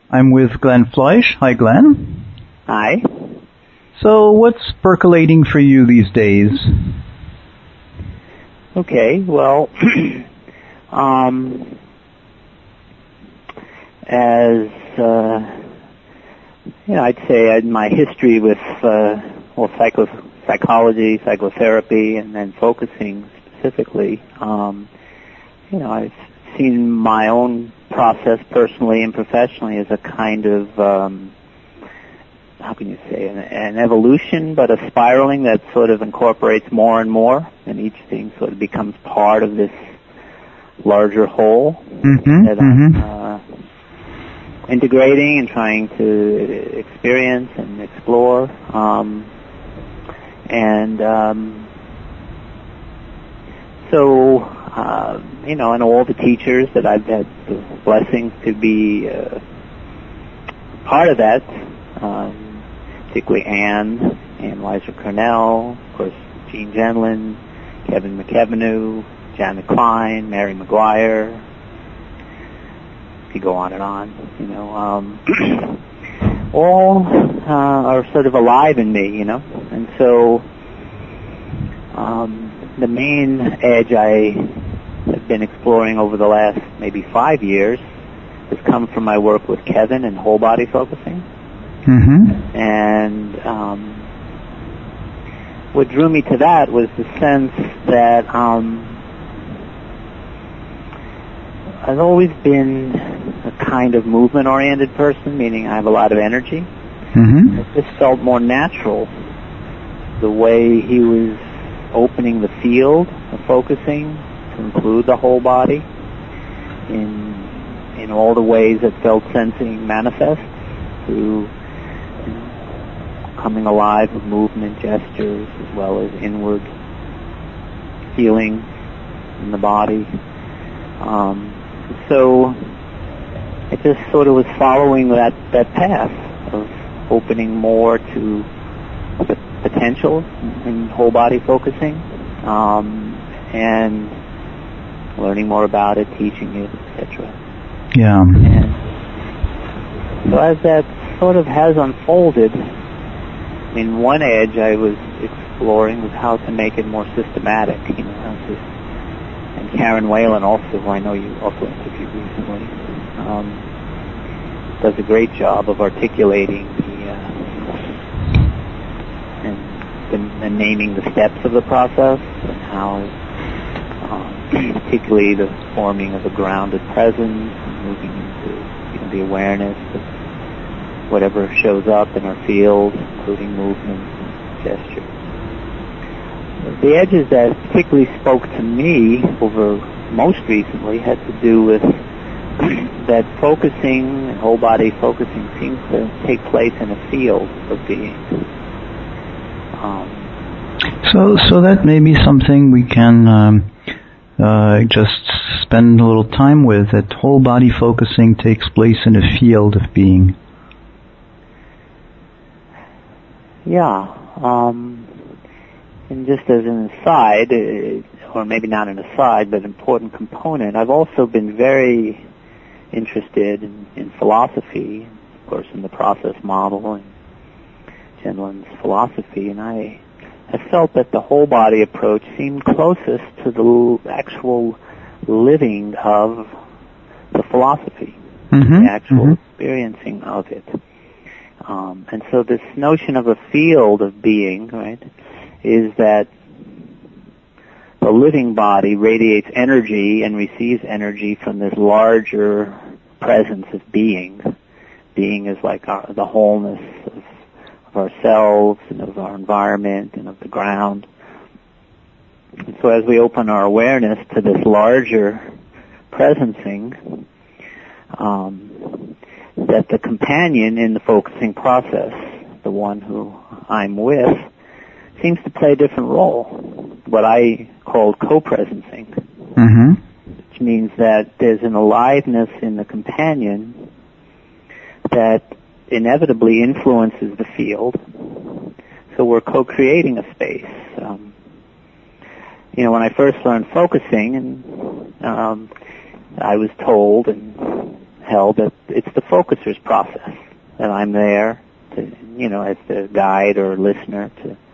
I'm with Glenn Fleisch. Hi, Glenn. Hi. So what's percolating for you these days? Okay, well, as I'd say my history with psychology, psychotherapy, and then focusing specifically, I've seen my own process personally and professionally as a kind of how can you say, an evolution, but a spiraling that sort of incorporates more and more, and each thing sort of becomes part of this larger whole that I'm integrating and trying to experience and explore. And all the teachers that I've had the blessing to be part of that, particularly Anne Weiser Cornell, of course, Gene Genlin, Kevin McKevenue, Janet Klein, Mary McGuire. If you go on and on, all are sort of alive in me, And so the main edge I have been exploring over the last maybe 5 years has come from my work with Kevin and whole body focusing. And what drew me to that was the sense that I've always been a kind of movement-oriented person, meaning I have a lot of energy. It just felt more natural the way he was opening the field of focusing to include the whole body in all the ways that felt sensing manifests through coming alive of movement, gestures, as well as inward feeling in the body. So it just sort of was following that path of opening more to the potential in whole body focusing, and learning more about it, teaching it, etc. Yeah. And so as that sort of has unfolded, one edge I was exploring was how to make it more systematic, and Karen Whalen also, who I know you also interviewed recently, does a great job of articulating and naming the steps of the process, and how particularly the forming of a grounded presence, and moving into the awareness of whatever shows up in our field, including movements and gestures. The edges that particularly spoke to me over most recently had to do with that focusing, whole body focusing, seems to take place in a field of being. So that may be something we can just spend a little time with, that whole body focusing takes place in a field of being. Yeah. And just as an aside, or maybe not an aside, but an important component, I've also been very interested in philosophy, of course, in the process model and Genlin's philosophy, and I felt that the whole body approach seemed closest to the actual living of the philosophy, the actual experiencing of it. And so this notion of a field of being, right, is that the living body radiates energy and receives energy from this larger presence of being. Being is like the wholeness of ourselves and of our environment and of the ground. And so as we open our awareness to this larger presencing, that the companion in the focusing process, the one who I'm with, seems to play a different role, what I call co-presencing, which means that there's an aliveness in the companion that inevitably influences the field. So we're co-creating a space. When I first learned focusing, and I was told and held that it's the focuser's process, that I'm there to, as the guide or listener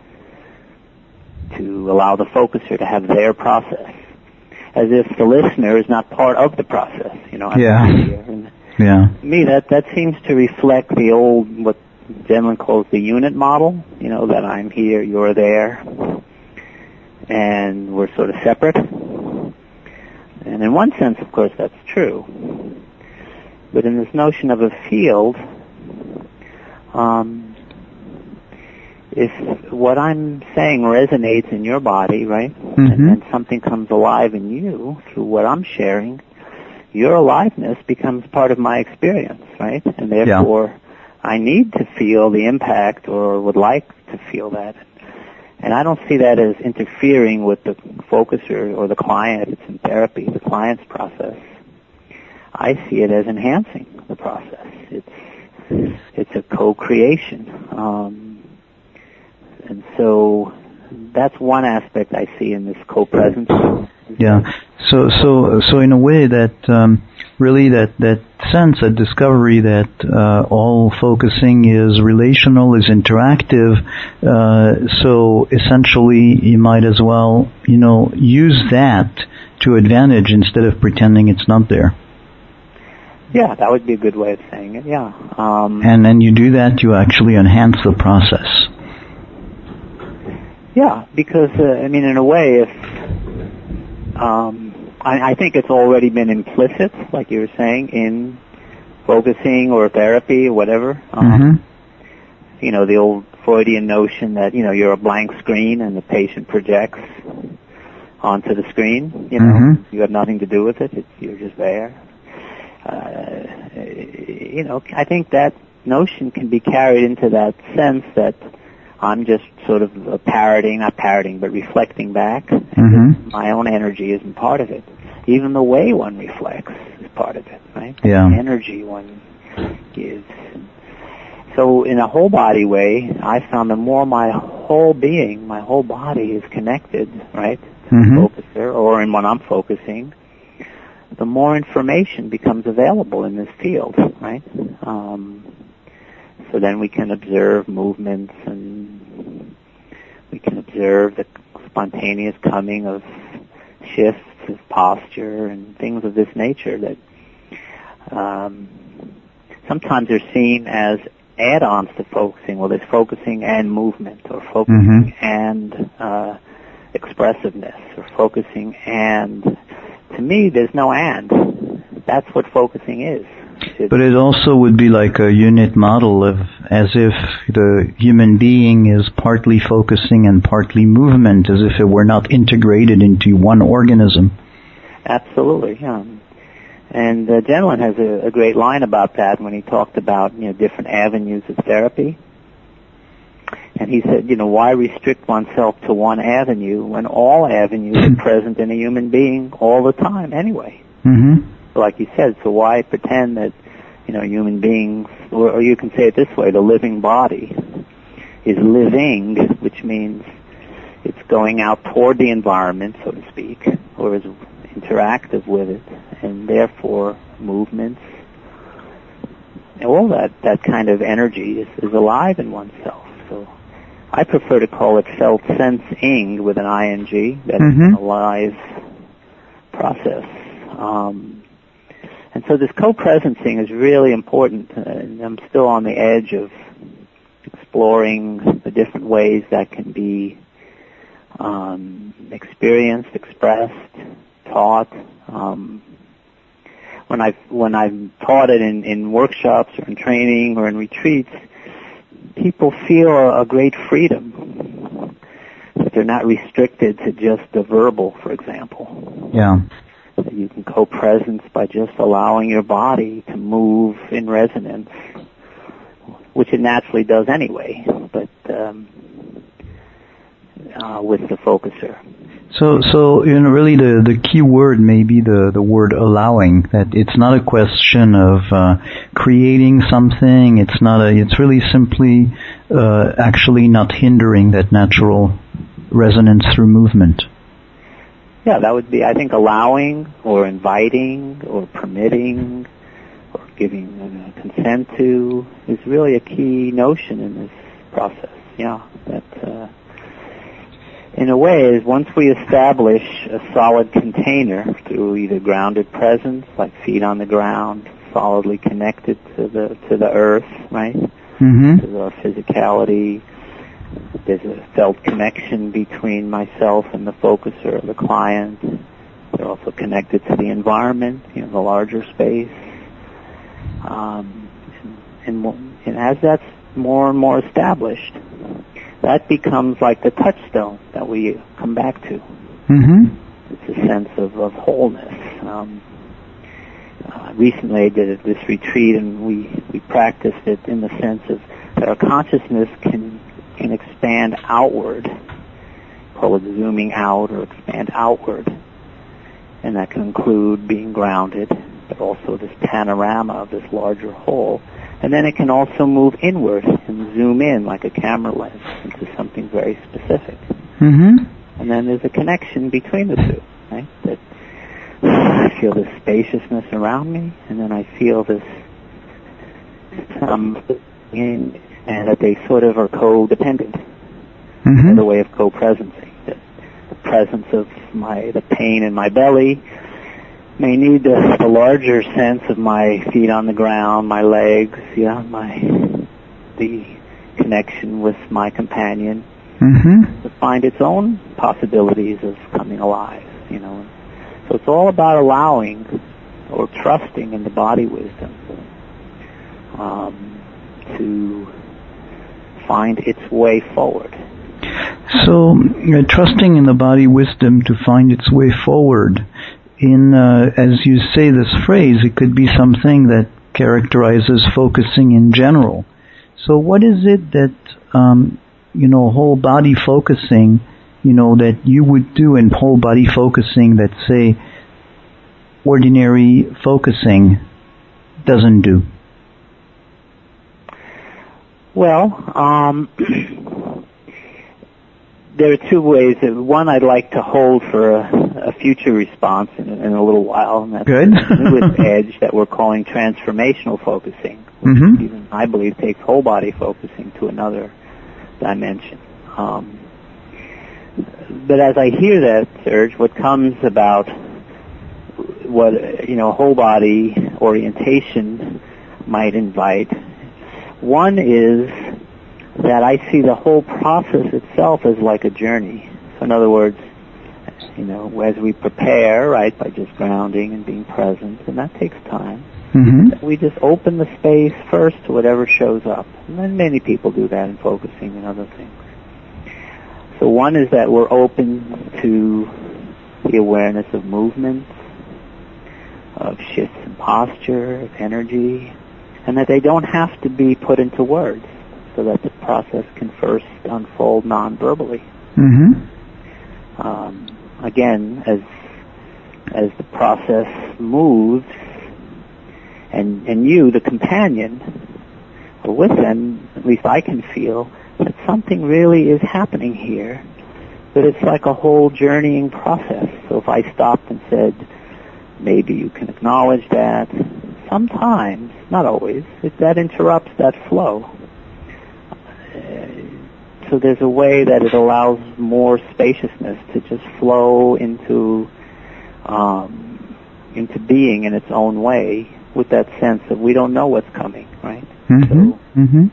to allow the focuser to have their process, as if the listener is not part of the process. Yeah. And to me, that seems to reflect the old, what Zenlin calls the unit model. That I'm here, you're there, and we're sort of separate. And in one sense, of course, that's true. But in this notion of a field, if what I'm saying resonates in your body, right, and then something comes alive in you through what I'm sharing, your aliveness becomes part of my experience, right? And therefore, I need to feel the impact, or would like to feel that. And I don't see that as interfering with the focuser or the client. It's in therapy, the client's process. I see it as enhancing the process. It's a co-creation. And so that's one aspect I see in this co-presence. Yeah. So in a way that really that sense, that discovery that all focusing is relational, is interactive. So essentially, you might as well use that to advantage instead of pretending it's not there. Yeah, that would be a good way of saying it. Yeah. And then you do that, you actually enhance the process. Yeah, because in a way, if I think it's already been implicit, like you were saying, in focusing or therapy or whatever. The old Freudian notion that you're a blank screen and the patient projects onto the screen. You have nothing to do with it. You're just there. I think that notion can be carried into that sense that I'm just sort of not parroting, but reflecting back. And my own energy isn't part of it. Even the way one reflects is part of it, right? Yeah. The energy one gives. So in a whole body way, I found the more my whole being, my whole body is connected, right, to the focuser, or in when I'm focusing, the more information becomes available in this field, right? So then we can observe movements, and we can observe the spontaneous coming of shifts of posture and things of this nature that sometimes are seen as add-ons to focusing. Well, there's focusing and movement, or focusing and expressiveness, or focusing and... To me, there's no and. That's what focusing is. But it also would be like a unit model of, as if the human being is partly focusing and partly movement, as if it were not integrated into one organism. Absolutely, yeah. And Zenlin has a great line about that when he talked about different avenues of therapy. And he said, why restrict oneself to one avenue when all avenues are present in a human being all the time anyway? Like you said, so why pretend that, human beings, or you can say it this way, the living body is living, which means it's going out toward the environment, so to speak, or is interactive with it, and therefore movements, all that kind of energy is alive in oneself. So I prefer to call it felt sensing with an ing. That is an alive process. And so this co-presencing is really important. And I'm still on the edge of exploring the different ways that can be experienced, expressed, taught. When I've taught it in workshops or in training or in retreats, people feel a great freedom, that they're not restricted to just the verbal, for example. Yeah. That you can co-presence by just allowing your body to move in resonance, which it naturally does anyway, but with the focuser. So really the key word may be the word allowing, that it's not a question of creating something, it's really simply actually not hindering that natural resonance through movement. Yeah, that would be, I think, allowing or inviting or permitting or giving consent to is really a key notion in this process. Yeah, that in a way is once we establish a solid container through either grounded presence, like feet on the ground, solidly connected to the earth, right? Mm-hmm. To our physicality. There's a felt connection between myself and the focuser or the client. They're also connected to the environment, the larger space. And as that's more and more established, that becomes like the touchstone that we come back to. Mm-hmm. It's a sense of wholeness. Recently I did this retreat, and we practiced it in the sense of that our consciousness can expand outward, call it zooming out or expand outward, and that can include being grounded, but also this panorama of this larger whole. And then it can also move inward and zoom in like a camera lens into something very specific. Mm-hmm. And then there's a connection between the two, right? That I feel this spaciousness around me, and then I feel this and that they sort of are codependent. Mm-hmm. Another way of co-presencing. The presence of the pain in my belly may need the larger sense of my feet on the ground, my legs, the connection with my companion, mm-hmm. to find its own possibilities of coming alive, So it's all about allowing or trusting in the body wisdom to find its way forward. So, trusting in the body wisdom to find its way forward. As you say this phrase, it could be something that characterizes focusing in general. So what is it that, whole body focusing, that you would do in whole body focusing that, say, ordinary focusing doesn't do? Well, there are two ways. One I'd like to hold for a future response in a little while, and that's good. The newest edge that we're calling transformational focusing, which mm-hmm. even, I believe, takes whole body focusing to another dimension. But as I hear that, Serge, what comes about what whole body orientation might invite, one is that I see the whole process itself as like a journey. So in other words, as we prepare, right, by just grounding and being present, and that takes time, mm-hmm. we just open the space first to whatever shows up. And then many people do that in focusing and other things. So one is that we're open to the awareness of movements, of shifts in posture, of energy, and that they don't have to be put into words, so that the process can first unfold non-verbally. Mm-hmm. Again, as the process moves, and you, the companion, are with them, at least I can feel that something really is happening here, that it's like a whole journeying process. So if I stopped and said, maybe you can acknowledge that, sometimes, not always, that interrupts that flow. So there's a way that it allows more spaciousness to just flow into being in its own way, with that sense of we don't know what's coming, right? Mm-hmm.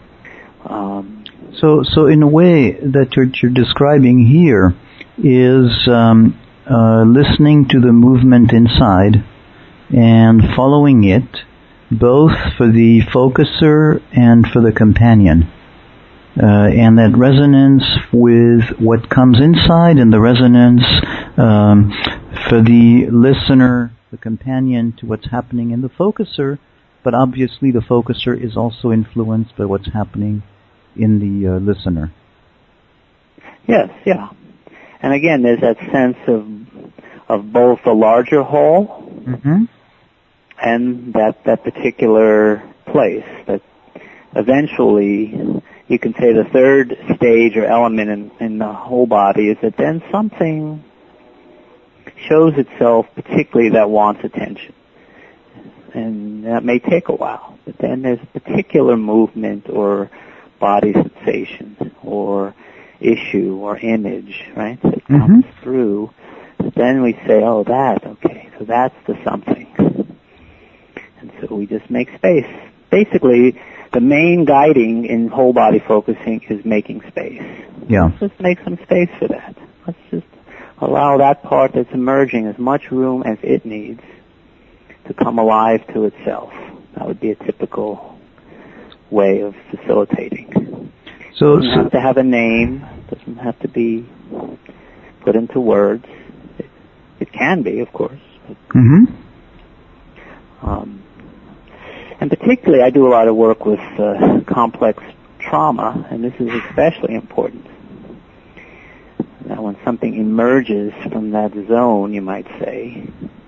So in a way that you're describing here is listening to the movement inside and following it, both for the focuser and for the companion. And that resonance with what comes inside and the resonance for the listener, the companion, to what's happening in the focuser, but obviously the focuser is also influenced by what's happening in the listener. Yes, yeah. And again, there's that sense of both the larger whole mm-hmm. and that particular place, that eventually you can say the third stage or element in the whole body is that then something shows itself particularly that wants attention. and that may take a while. But then there's a particular movement or body sensation or issue or image, right, that comes through. Then we say, oh, so that's the something. And so we just make space. Basically, the main guiding in whole body focusing is making space. Yeah. Let's just make some space for that. Let's just allow that part that's emerging as much room as it needs to come alive to itself. That would be a typical way of facilitating. So it doesn't have to have a name. It doesn't have to be put into words. It can be, of course. And particularly, I do a lot of work with complex trauma, and this is especially important. Now, when something emerges from that zone, you might say,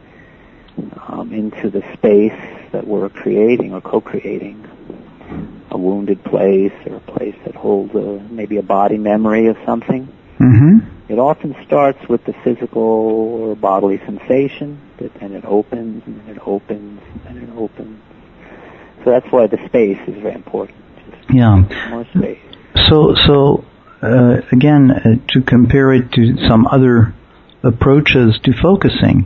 into the space that we're creating or co-creating, a wounded place or a place that holds maybe a body memory of something, it often starts with the physical or bodily sensation, and it opens, and then it opens, and then it opens. So that's why the space is very important. Just more space. So again, to compare it to some other approaches to focusing,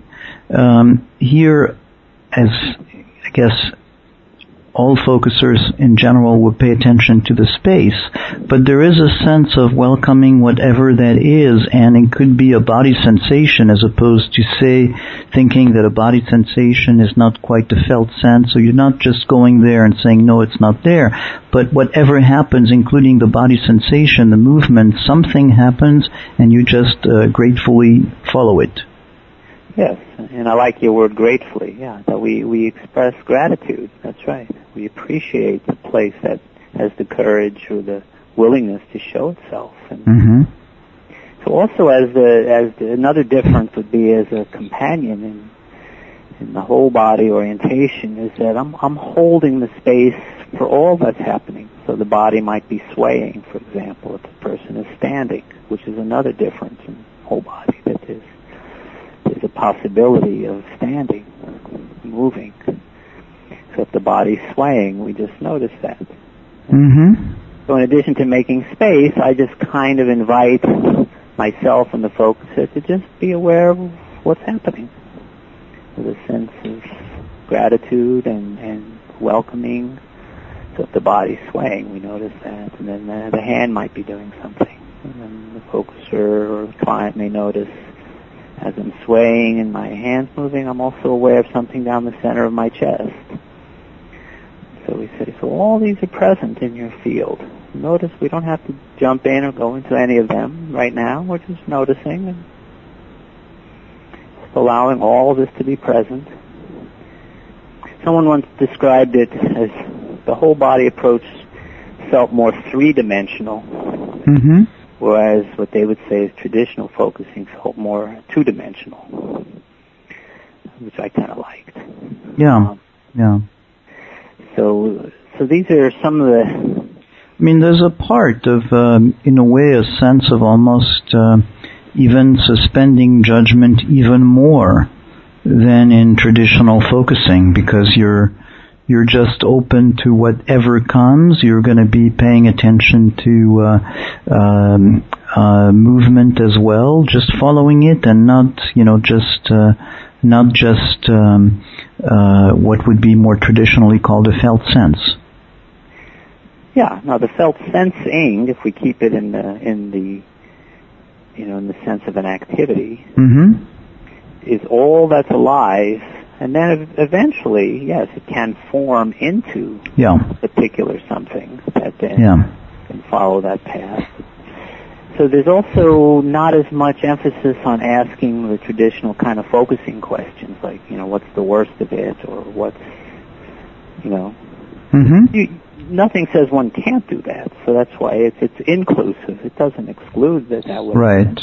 here, as I guess all focusers in general would pay attention to the space, but there is a sense of welcoming whatever that is, and it could be a body sensation as opposed to, say, thinking that a body sensation is not quite the felt sense, so you're not just going there and saying, no, it's not there, but whatever happens, including the body sensation, the movement, something happens, and you just gratefully follow it. Yes, and I like your word gratefully, that we express gratitude, that's right. We appreciate the place that has the courage or the willingness to show itself. And so also another difference would be as a companion in the whole body orientation is that I'm holding the space for all that's happening. So the body might be swaying, for example, if the person is standing, which is another difference in whole body, that there's a possibility of standing, moving. So if the body's swaying, we just notice that. So in addition to making space, I just kind of invite myself and the focuser to just be aware of what's happening with a sense of gratitude and welcoming. So if the body's swaying, we notice that. And then the hand might be doing something. And then the focuser or the client may notice, as I'm swaying and my hand's moving, I'm also aware of something down the center of my chest. So we say, so all these are present in your field. Notice we don't have to jump in or go into any of them right now. We're just noticing and just allowing all of this to be present. Someone once described it as the whole body approach felt more three-dimensional. Whereas what they would say is traditional focusing felt more two-dimensional, which I kind of liked. So these are some of the... I mean, there's a part of, in a way, a sense of almost even suspending judgment even more than in traditional focusing, because you're just open to whatever comes. You're going to be paying attention to movement as well, just following it, and not just what would be more traditionally called a felt sense. Yeah, now the felt sensing, if we keep it in the sense of an activity, is all that's alive. And then eventually, yes, it can form into a particular something that then can follow that path. So there's also not as much emphasis on asking the traditional kind of focusing questions, like, what's the worst of it, or what's, nothing says one can't do that. So that's why it's inclusive. It doesn't exclude that way. Right.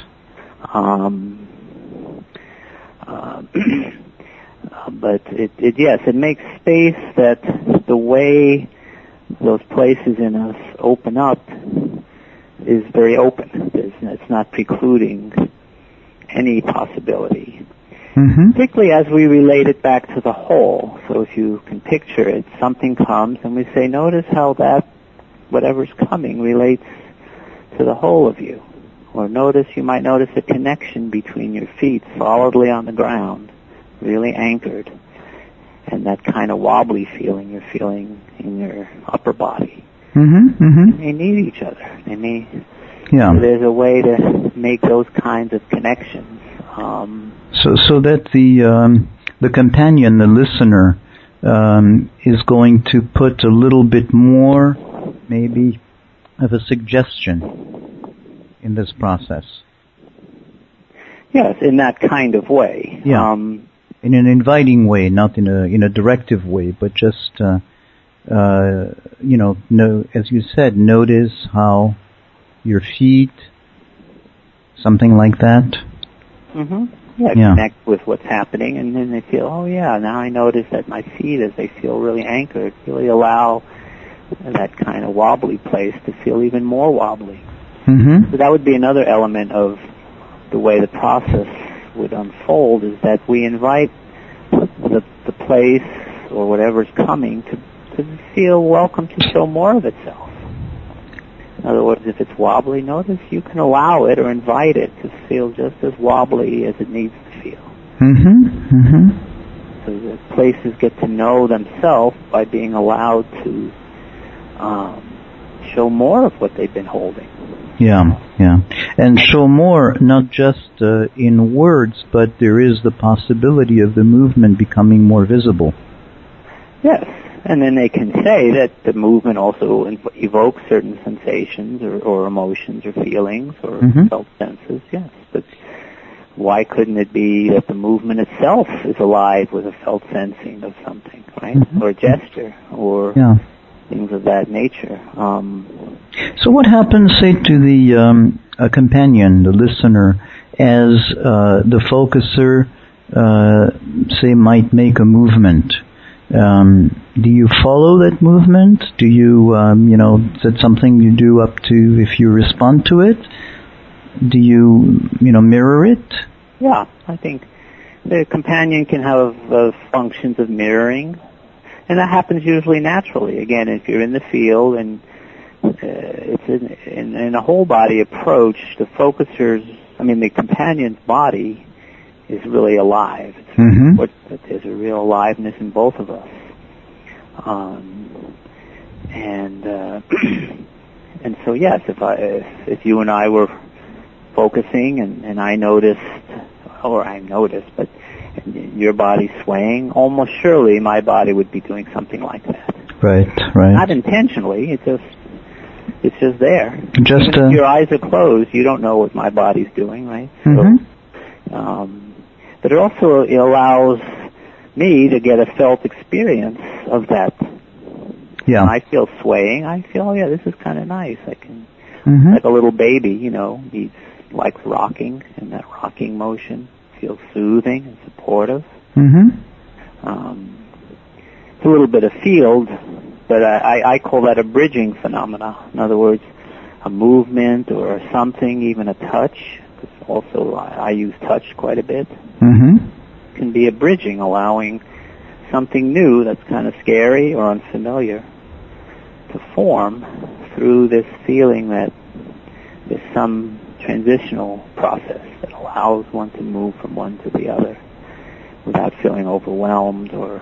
But it makes space that the way those places in us open up is very open. It's not precluding any possibility. particularly as we relate it back to the whole. So if you can picture it, something comes and we say, notice how that, whatever's coming, relates to the whole of you. Or you might notice a connection between your feet solidly on the ground, really anchored, and that kind of wobbly feeling you're feeling in your upper body. They need each other. So there's a way to make those kinds of connections. So that the companion, the listener, is going to put a little bit more, maybe, of a suggestion in this process. Yes, in that kind of way. Yeah. In an inviting way, not in a directive way, but just as you said, notice how your feet, something like that. Connect with what's happening, and then they feel, oh yeah, now I notice that my feet, as they feel really anchored, really allow that kind of wobbly place to feel even more wobbly. So that would be another element of the way the process would unfold, is that we invite the place or whatever's coming to feel welcome to show more of itself. In other words, if it's wobbly, notice you can allow it or invite it to feel just as wobbly as it needs to feel. So the places get to know themselves by being allowed to show more of what they've been holding. And show more, not just in words, but there is the possibility of the movement becoming more visible. Yes. And then they can say that the movement also evokes certain sensations or emotions or feelings or felt senses, yes. But why couldn't it be that the movement itself is alive with a felt sensing of something, right? Or a gesture or things of that nature. So what happens, say, to the companion, the listener, as the focuser, say, might make a movement? Do you follow that movement? Do you, is that something you do up to if you respond to it? Do you, mirror it? Yeah, I think the companion can have functions of mirroring, and that happens usually naturally. Again, if you're in the field and it's in a whole body approach, the companion's body is really alive. There's a real aliveness in both of us. And so yes, if you and I were focusing and I noticed, but your body swaying, almost surely my body would be doing something like that. Right. Not intentionally, it's just there. Even if your eyes are closed, you don't know what my body's doing, right? But it also allows me to get a felt experience of that. Yeah. When I feel swaying, I feel, this is kind of nice. I can, like a little baby, he likes rocking, and that rocking motion feels soothing and supportive. It's a little bit of field, but I call that a bridging phenomena. In other words, a movement or something, even a touch. Also, I use touch quite a bit. Can be a bridging, allowing something new that's kind of scary or unfamiliar to form through this feeling that there's some transitional process that allows one to move from one to the other without feeling overwhelmed or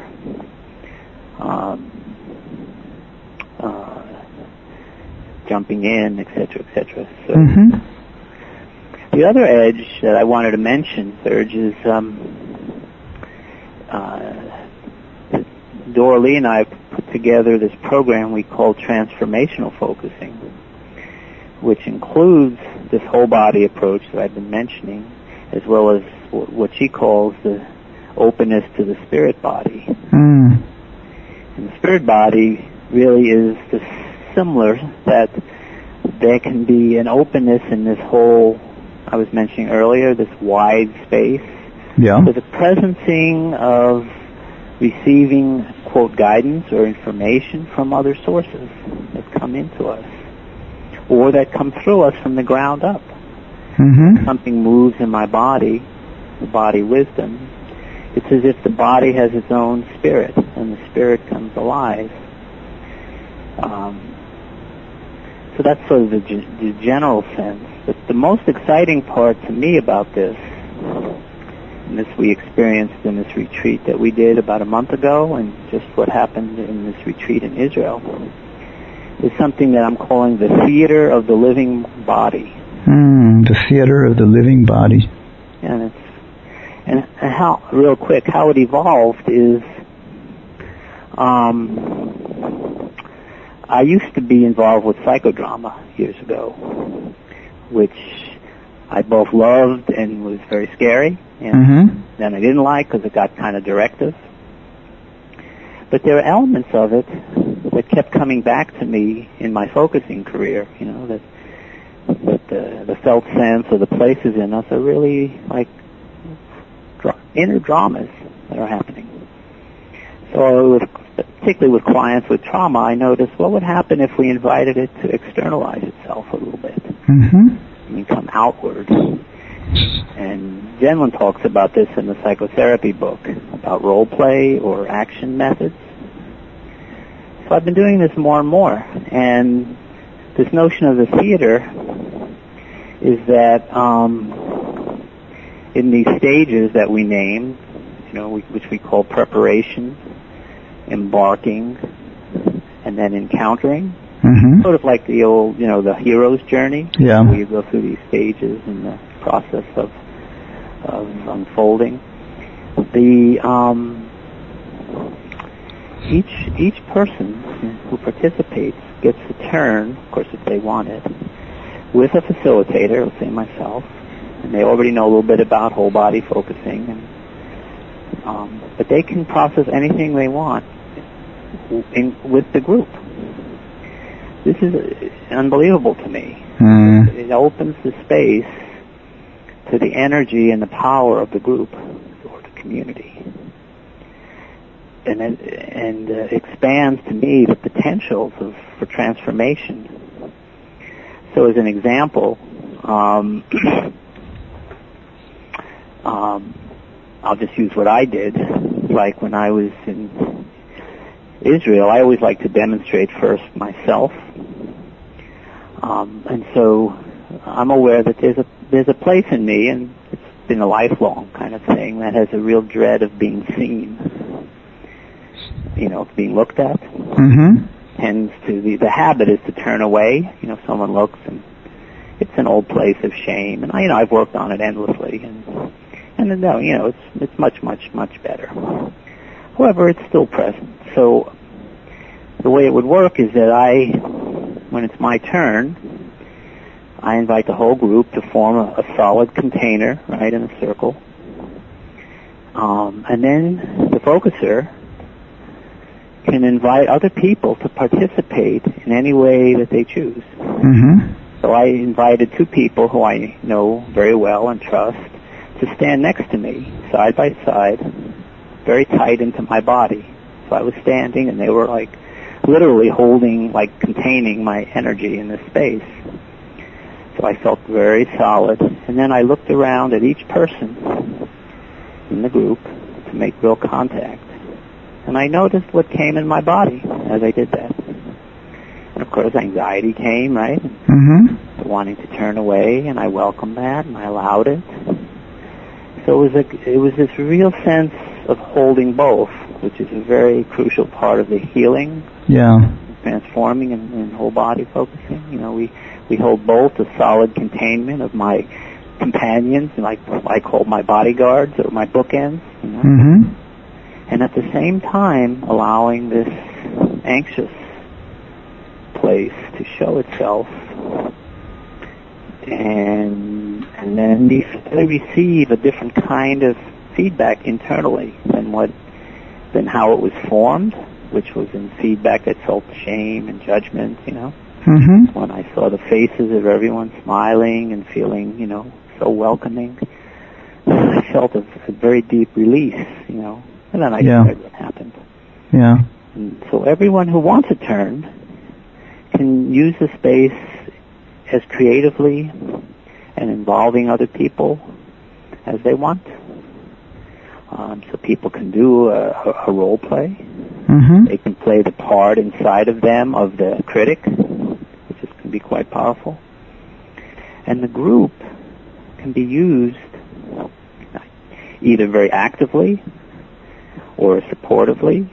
jumping in, etc., etc. So the other edge that I wanted to mention, Serge, is Dora Lee and I put together this program we call Transformational Focusing, which includes this whole body approach that I've been mentioning, as well as what she calls the openness to the spirit body. And the spirit body really is similar, that there can be an openness in this whole, I was mentioning earlier, this wide space. Yeah. So the presencing of receiving, quote, guidance or information from other sources that come into us, or that come through us from the ground up. Something moves in my body, the body wisdom, It's as if the body has its own spirit, and the spirit comes alive. So that's sort of the general sense. But the most exciting part to me about this, and this we experienced in this retreat that we did about a month ago, and just what happened in this retreat in Israel, is something that I'm calling the theater of the living body. The theater of the living body. And how, real quick, how it evolved is, I used to be involved with psychodrama years ago, which I both loved and was very scary, and then I didn't like because it got kind of directive. But there are elements of it that kept coming back to me in my focusing career, that the felt sense or the places in us are really like inner dramas that are happening. So particularly with clients with trauma, I noticed what would happen if we invited it to externalize itself a little bit and come outward. And Genlin talks about this in the psychotherapy book, about role play or action methods. So I've been doing this more and more, and this notion of the theater is that in these stages that we name, which we call preparation, embarking, and then encountering, sort of like the old, the hero's journey, where you go through these stages in the process of unfolding. Each person who participates gets a turn, of course, if they want it, with a facilitator, let's say myself, and they already know a little bit about whole body focusing, and but they can process anything they want with the group. This is unbelievable to me. It opens the space to the energy and the power of the group or the community, and expands to me the potentials for transformation. So, as an example, I'll just use what I did. Like when I was in Israel, I always like to demonstrate first myself, and so I'm aware that there's a place in me, and it's been a lifelong kind of thing, that has a real dread of being seen, being looked at. Tends to the habit is to turn away. Someone looks, and it's an old place of shame, and I've worked on it endlessly, and it's much better. However, it's still present. So the way it would work is that when it's my turn, I invite the whole group to form a solid container, right, in a circle. And then the focuser can invite other people to participate in any way that they choose. So I invited two people who I know very well and trust to stand next to me, side by side, very tight into my body. So I was standing, and they were like literally holding, like containing my energy in this space. So I felt very solid. And then I looked around at each person in the group to make real contact. And I noticed what came in my body as I did that. And of course, anxiety came, right? Wanting to turn away, and I welcomed that, and I allowed it. So it was this real sense of holding both, which is a very crucial part of the healing, transforming and whole body focusing. We hold both a solid containment of my companions, like I call my bodyguards or my bookends, and at the same time allowing this anxious place to show itself, and then they receive a different kind of feedback internally than how it was formed, which was in feedback that felt shame and judgment, When I saw the faces of everyone smiling and feeling, so welcoming, I felt a very deep release, and then I shared what happened. And so everyone who wants a turn can use the space as creatively and involving other people as they want. So people can do a role play. Mm-hmm. They can play the part inside of them of the critic, which can be quite powerful. And the group can be used either very actively or supportively.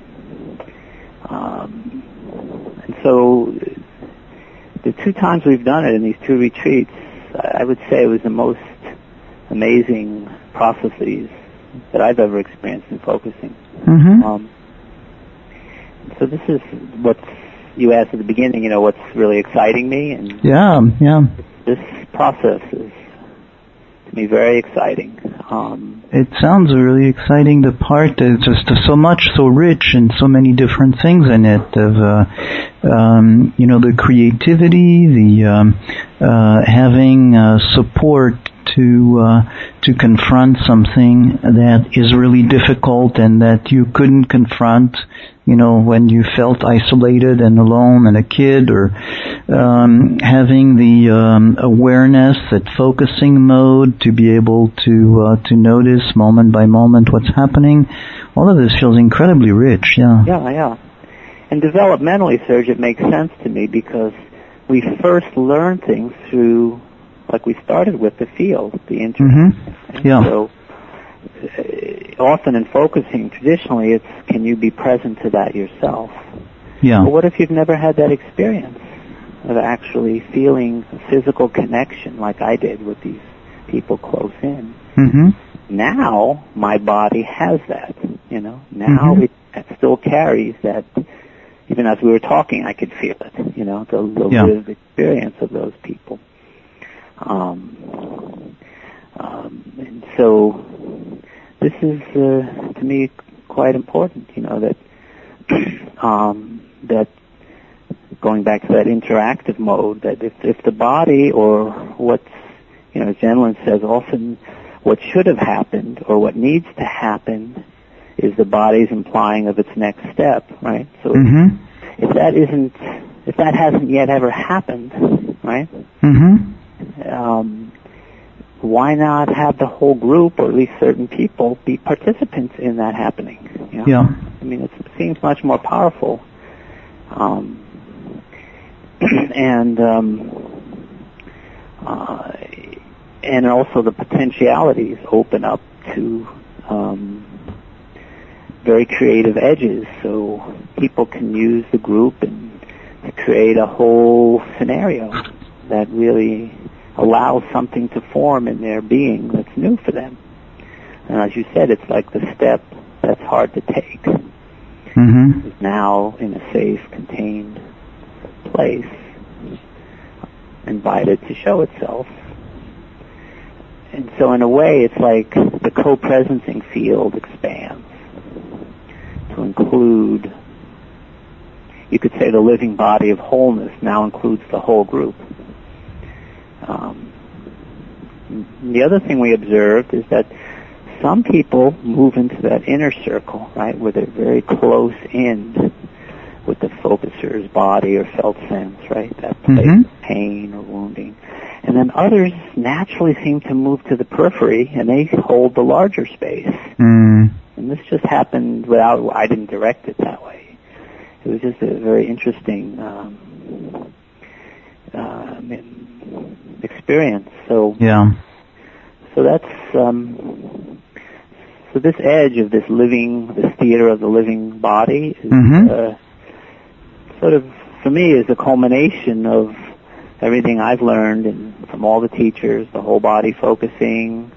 And so the 2 times we've done it in these 2 retreats, I would say it was the most amazing processes that I've ever experienced in focusing. Mm-hmm. So this is what you asked at the beginning, what's really exciting me. And Yeah. this process is, to me, very exciting. It sounds really exciting. The part is just so rich and so many different things in it. Of the creativity, the having support to confront something that is really difficult and that you couldn't confront, when you felt isolated and alone and a kid, or having the awareness, that focusing mode, to be able to notice moment by moment what's happening. All of this feels incredibly rich. Yeah. And developmentally, Serge, it makes sense to me because we first learn things through, like we started with, the field, the internet. Mm-hmm. Yeah. So often in focusing, traditionally, it's can you be present to that yourself? Yeah. But what if you've never had that experience of actually feeling a physical connection like I did with these people close in? Mm-hmm. Now my body has that, Now Mm-hmm. it still carries that. Even as we were talking, I could feel it, the lived experience of those people. And so this is, to me, quite important, that that going back to that interactive mode, that if the body, or what's, as Jen says, often what should have happened or what needs to happen is the body's implying of its next step, right? So Mm-hmm. if that hasn't yet ever happened, right? Mm-hmm. Why not have the whole group, or at least certain people, be participants in that happening? Yeah. I mean, it seems much more powerful. And also the potentialities open up to very creative edges, so people can use the group and to create a whole scenario that really allows something to form in their being that's new for them. And as you said, it's like the step that's hard to take. Mm-hmm. Is now in a safe, contained place, invited to show itself. And so in a way, it's like the co-presencing field expands to include, you could say, the living body of wholeness now includes the whole group. The other thing we observed is that some people move into that inner circle, right, where they're very close in with the focuser's body or felt sense, right, that place of pain or wounding. And then others naturally seem to move to the periphery, and they hold the larger space. Mm. And this just happened without, I didn't direct it that way. It was just a very interesting experience. So that's so this edge of this theater of the living body is sort of, for me, is the culmination of everything I've learned from all the teachers, the whole body focusing,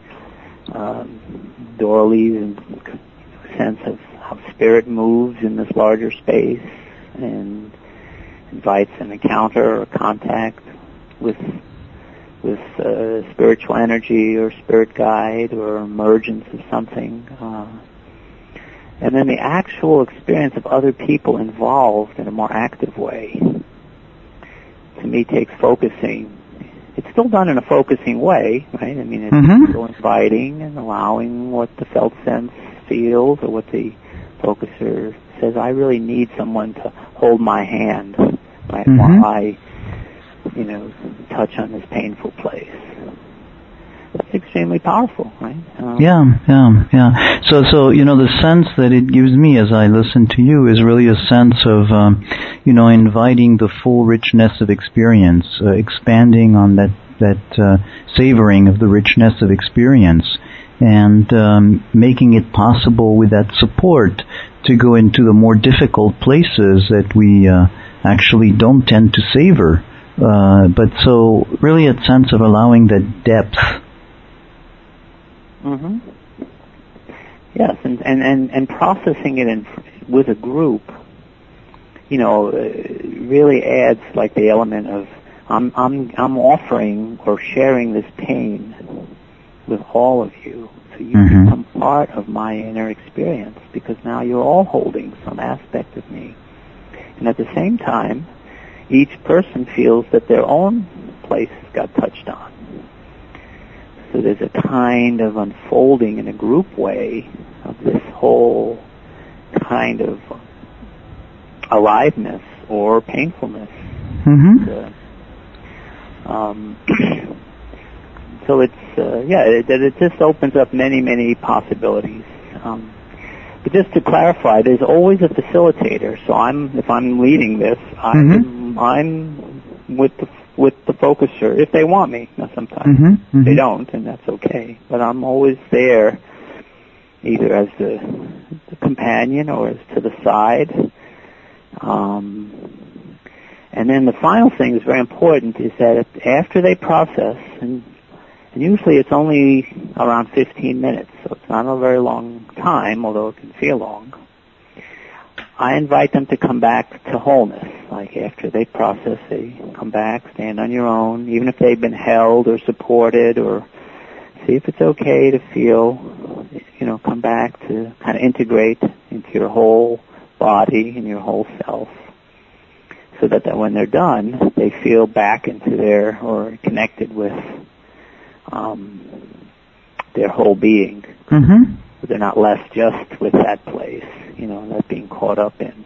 Dorley's sense of how spirit moves in this larger space and invites an encounter or contact with spiritual energy or spirit guide or emergence of something. And then the actual experience of other people involved in a more active way, to me, takes focusing. It's still done in a focusing way, right? I mean, it's still inviting and allowing what the felt sense feels or what the focuser says. I really need someone to hold my hand, right, while I, touch on this painful place. That's extremely powerful, right? Yeah. So the sense that it gives me as I listen to you is really a sense of, inviting the full richness of experience, expanding on that savoring of the richness of experience, and making it possible with that support to go into the more difficult places that we actually don't tend to savor. But so really a sense of allowing that depth. Mm-hmm. Yes, and processing it with a group, really adds like the element of I'm offering or sharing this pain with all of you, so you become part of my inner experience, because now you're all holding some aspect of me, and at the same time, each person feels that their own place got touched on. So there's a kind of unfolding in a group way of this whole kind of aliveness or painfulness. Mm-hmm. So it's it just opens up many possibilities. But just to clarify, there's always a facilitator. So if I'm leading this, I'm with the focuser if they want me. Now sometimes they don't, and that's okay. But I'm always there, either as the companion or as to the side. And then the final thing is very important, is that after they process, and usually it's only around 15 minutes, so it's not a very long time, although it can feel long, I invite them to come back to wholeness. Like after they process, they come back, stand on your own, even if they've been held or supported, or see if it's okay to feel, come back to kind of integrate into your whole body and your whole self, so that when they're done, they feel back into or connected with their whole being. Mm-hmm. So they're not left just with that place, not being caught up in.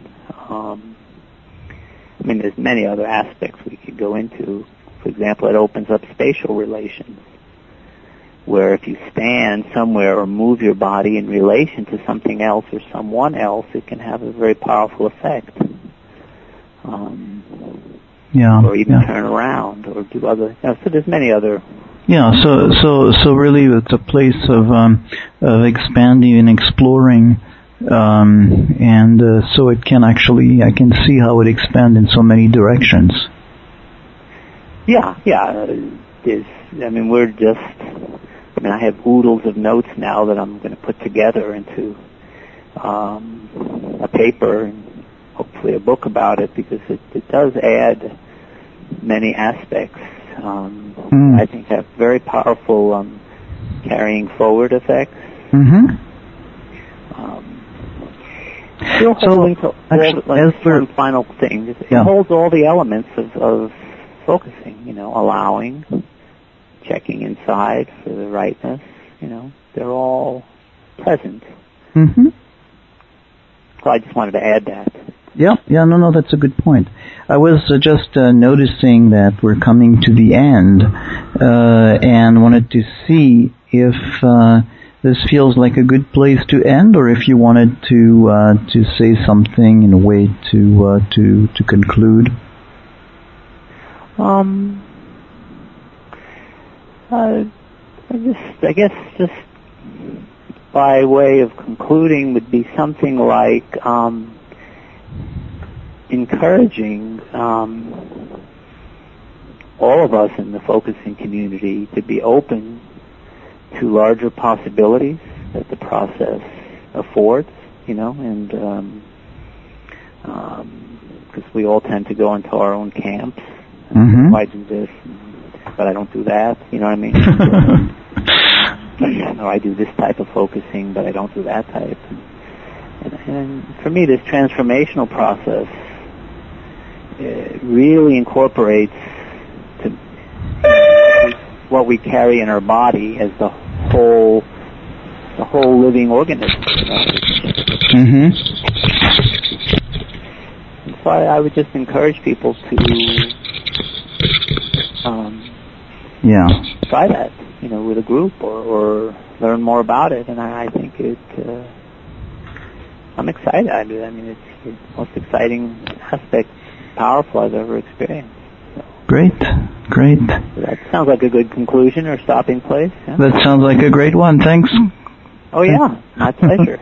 There's many other aspects we could go into. For example, it opens up spatial relations, where if you stand somewhere or move your body in relation to something else or someone else, it can have a very powerful effect. Or even turn around or do other. So there's many other. Yeah. So really, it's a place of expanding and exploring, and so it can actually, I can see how it expands in so many directions. Yeah. We're just. I have oodles of notes now that I'm going to put together into a paper and hopefully a book about it, because it does add many aspects. I think have very powerful carrying forward effects. Still holding to one final thing. It holds all the elements of focusing. Allowing, checking inside for the rightness. They're all present. So I just wanted to add that. No, that's a good point. I was just noticing that we're coming to the end, and wanted to see if this feels like a good place to end, or if you wanted to say something in a way to conclude. I guess just by way of concluding would be something like encouraging all of us in the focusing community to be open to larger possibilities that the process affords, and because we all tend to go into our own camps. I do this, but I don't do that. You know what I mean? Or I do this type of focusing, but I don't do that type. And for me, this transformational process really incorporates what we carry in our body as the whole living organism. And so I would just encourage people to try that. with a group or learn more about it. And I think I'm excited. I mean, it's the most exciting aspect, powerful I've ever experienced. So. Great. So that sounds like a good conclusion or stopping place. Yeah? That sounds like a great one. Thanks. Oh yeah, my pleasure.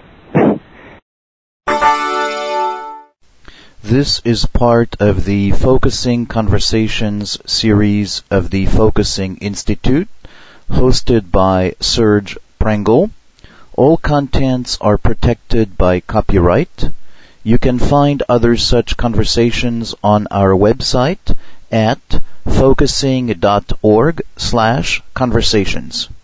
This is part of the Focusing Conversations series of the Focusing Institute, hosted by Serge Prengel. All contents are protected by copyright. You can find other such conversations on our website at focusing.org/conversations.